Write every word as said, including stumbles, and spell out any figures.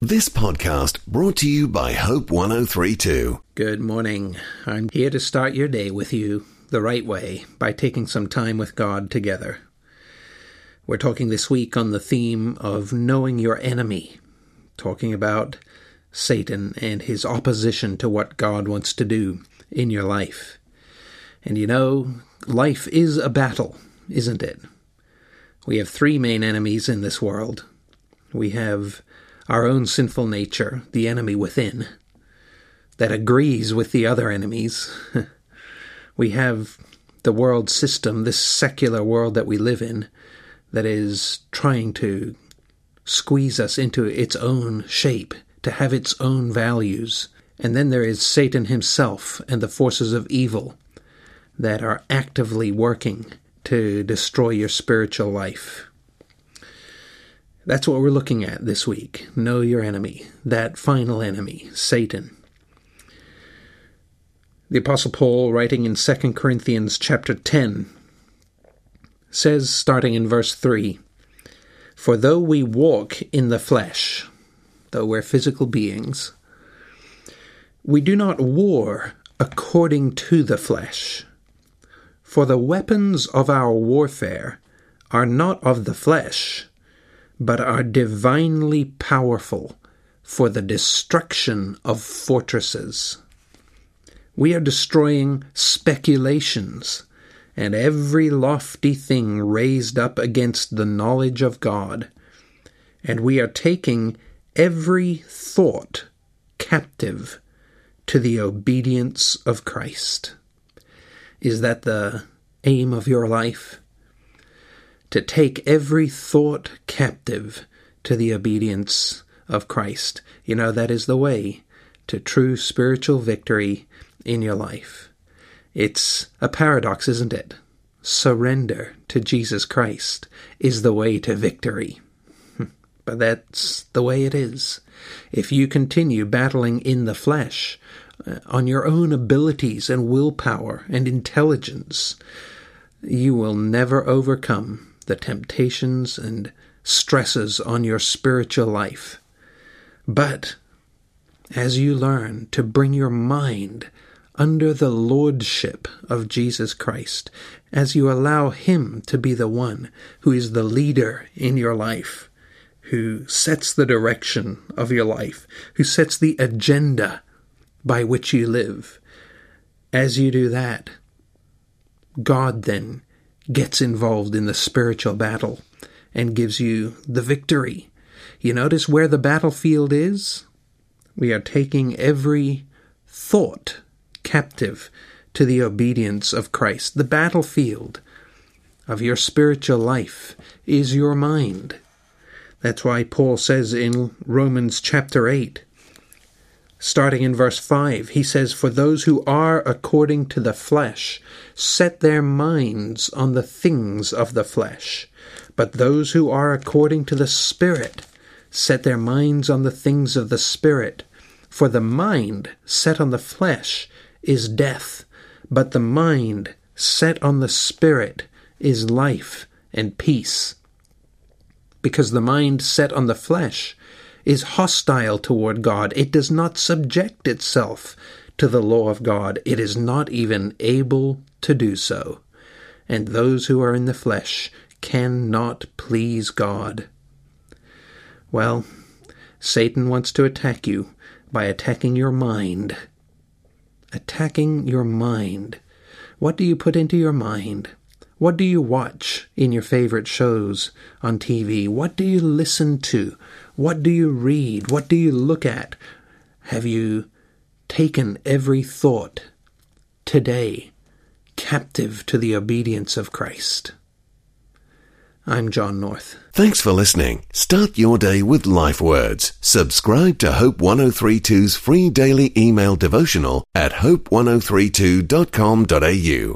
This podcast brought to you by Hope one oh three point two. Good morning. I'm here to start your day with you the right way by taking some time with God together. We're talking this week on the theme of knowing your enemy, talking about Satan and his opposition to what God wants to do in your life. And you know, life is a battle, isn't it? We have three main enemies in this world. We have our own sinful nature, the enemy within, that agrees with the other enemies. We have the world system, this secular world that we live in, that is trying to squeeze us into its own shape, to have its own values. And then there is Satan himself and the forces of evil that are actively working to destroy your spiritual life. That's what we're looking at this week. Know your enemy, that final enemy, Satan. The Apostle Paul, writing in Second Corinthians chapter ten, says, starting in verse three, "For though we walk in the flesh," though we're physical beings, "we do not war according to the flesh. For the weapons of our warfare are not of the flesh, but are divinely powerful for the destruction of fortresses." We are destroying speculations and every lofty thing raised up against the knowledge of God, and we are taking every thought captive to the obedience of Christ. Is that the aim of your life? To take every thought captive to the obedience of Christ. You know, that is the way to true spiritual victory in your life. It's a paradox, isn't it? Surrender to Jesus Christ is the way to victory. But that's the way it is. If you continue battling in the flesh, uh, on your own abilities and willpower and intelligence, you will never overcome the temptations and stresses on your spiritual life. But as you learn to bring your mind under the lordship of Jesus Christ, as you allow Him to be the one who is the leader in your life, who sets the direction of your life, who sets the agenda by which you live, as you do that, God then gets involved in the spiritual battle and gives you the victory. You notice where the battlefield is? We are taking every thought captive to the obedience of Christ. The battlefield of your spiritual life is your mind. That's why Paul says in Romans chapter eight, starting in verse five, he says, "For those who are according to the flesh set their minds on the things of the flesh, but those who are according to the Spirit set their minds on the things of the Spirit. For the mind set on the flesh is death, but the mind set on the Spirit is life and peace. Because the mind set on the flesh is hostile toward God. It does not subject itself to the law of God. It is not even able to do so. And those who are in the flesh cannot please God." Well, Satan wants to attack you by attacking your mind. Attacking your mind. What do you put into your mind? What do you watch in your favorite shows on T V? What do you listen to? What do you read? What do you look at? Have you taken every thought today captive to the obedience of Christ? I'm John North. Thanks for listening. Start your day with Life Words. Subscribe to Hope one oh three point two's free daily email devotional at hope one oh three two dot com dot a u.